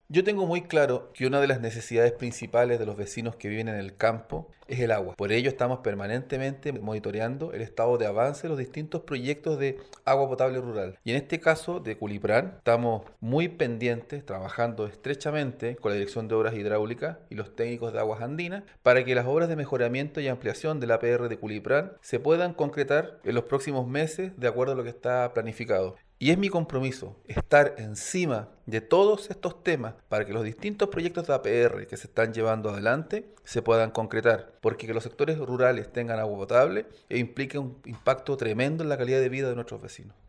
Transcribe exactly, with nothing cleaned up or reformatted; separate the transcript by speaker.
Speaker 1: Yo tengo muy claro que una de las necesidades principales de los vecinos que viven en el campo es el agua. Por ello estamos permanentemente monitoreando el estado de avance de los distintos proyectos de agua potable rural. Y en este caso de Culipran estamos muy pendientes, trabajando estrechamente con la Dirección de Obras Hidráulicas y los técnicos de aguas andinas para que las obras de mejoramiento y ampliación de la A P R de Culipran se puedan concretar en los próximos meses de acuerdo a lo que está planificado. Y es mi compromiso estar encima de todos estos temas para que los distintos proyectos de A P R que se están llevando adelante se puedan concretar, porque que los sectores rurales tengan agua potable e implica un impacto tremendo en la calidad de vida de nuestros vecinos.